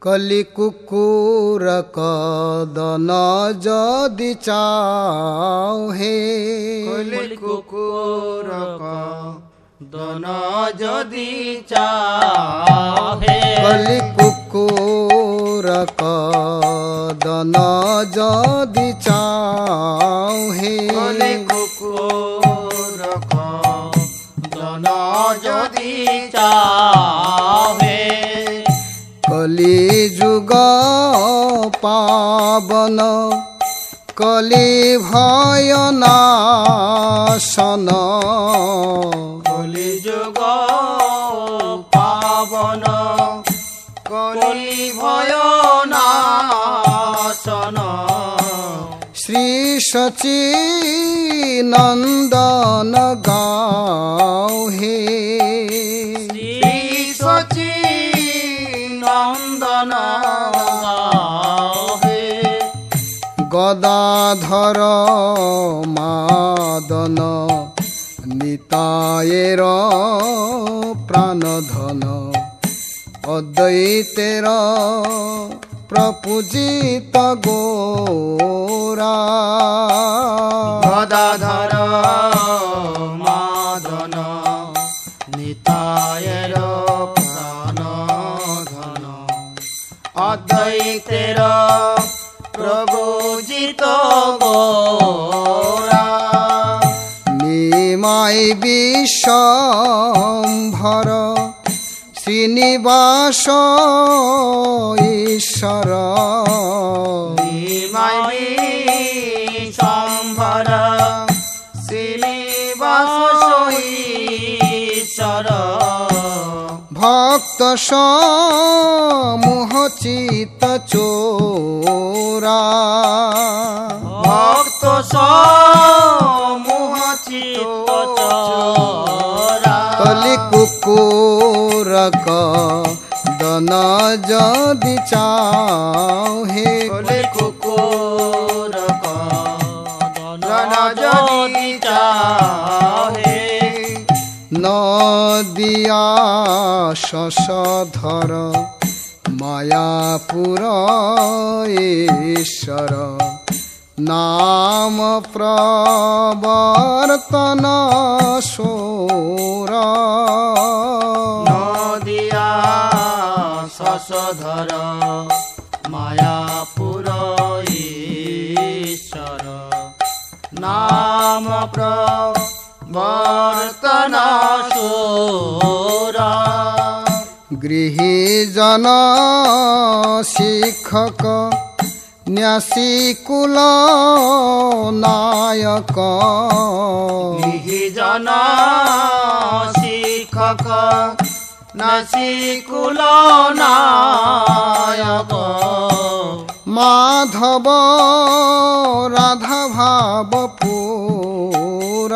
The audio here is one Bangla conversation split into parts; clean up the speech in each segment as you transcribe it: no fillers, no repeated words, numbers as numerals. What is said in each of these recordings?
কলি কুকুর কদন যদি চাও হে, কলি কুকুর কদন যদি চাও হে, কলি কুকুর কদন যদি চাও হে, কলি কুকুর কদন যদি চাও হে, কলি যুগ পাবন কলি ভয় নাশন, কলি যুগ পাবন কলি ভয় নাশন, শ্রী সচিনন্দন গাও হে, শ্রী সচিনন্দন গাও হে, গদাধর মাদন নিতায়ের প্রাণধন, অদ্বৈতের প্রপূজিত গোরা, গদাধর মাদন নিতায়ের প্রাণধন, অদ্বৈতের প্রভুজিত গোরা, নিমাই বিশ্বম্ভর শ্রীনিবাস ঈশ্বর, নিমাই সম্ভর শ্রীনিবাস ঈশ্বর, ভক্ত সমূহ চিত চোরা, ভক্ত সমূহ চিত্ত চোরা, কলি কুকুর কদন যদি চাও হে, কলি কুকুর কদন যদি চাও হে, নদিয়া শশধর মায়াপুর ঈশ্বর, নাম প্রবর্তন সোর, নদিয়া শশধর মায়াপুর ঈশ্বর, নাম প্রবর্তন সোর, গৃহীজন শিক্ষক ন্যাসিকুল নায়ক, গৃহীজন শিক্ষক নাসিকুল নায়ক, মাধব রাধা ভাব পুর,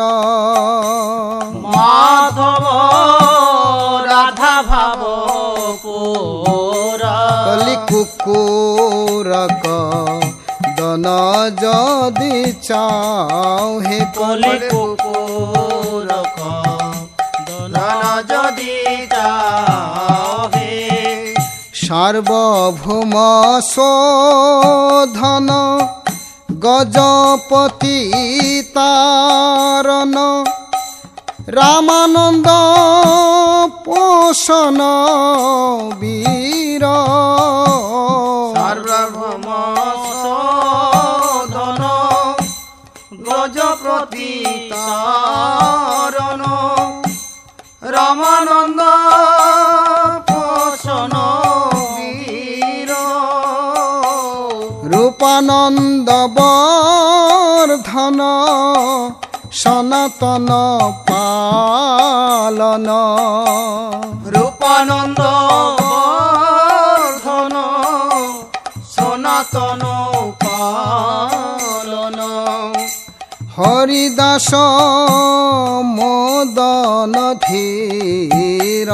মাধব রাধা ভাব পুরা, কলি কুকুর কদন যদি চাও হে, কলি কুকুর কদন যদি চাও হে, সার্বভৌম শোধন গজপতি তারণ, রামানন্দ পোষণ বীর, সার্বভৌম শোধন গজপতি তারণ, রামানন্দ পোষণ বীর, রূপানন্দ বর্ধন সনাতন পালন, রূপানন্দ বর্ধন সনাতন পালন, হরিদাস মদন ধীর,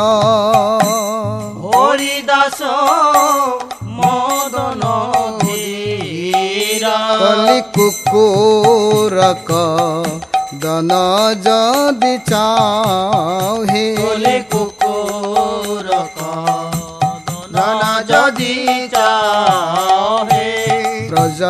হরিদাস মদন ধীর, কলি কুকুর কদন যদি চাও হে, কলি কুকুর কদন যদি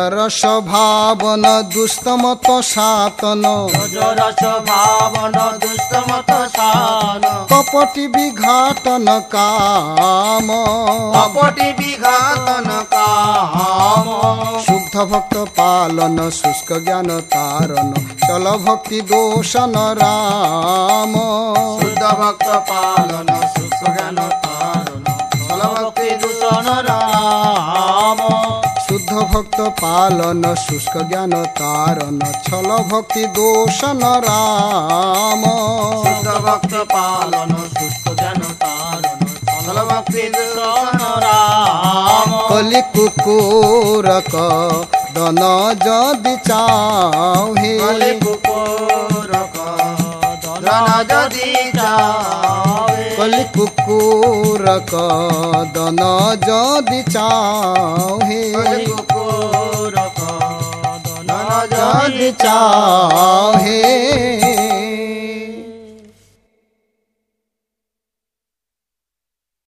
রজরস ভাবন দুষ্টমত সাতন রজরস ভাবন দুষ্টমত সান কপটি বিঘাটন কাম কপটি বিঘাতন কাম শুদ্ধ ভক্ত পালন শুষ্ক জ্ঞান তারণ চল ভক্তি দোষণ রাম শুদ্ধ ভক্ত পালন শুষ্ক জ্ঞান তারণ চল ভক্তি দূষণ রাম শুদ্ধ ভক্ত পালন শুষ্ক জ্ঞান তারণ ছল ভক্তি দোষণ রাম শুদ্ধ ভক্ত পালন শুষ্ক জ্ঞান তারণ চল ভক্তি দূষণ রাম কলি কুকুরক দন যদি চাহে কলি কুকুরক ধন যদি চাহে কলি কুকুরক দন যদি চাহে কলি কুকুরক ধন যদি যদি চাহে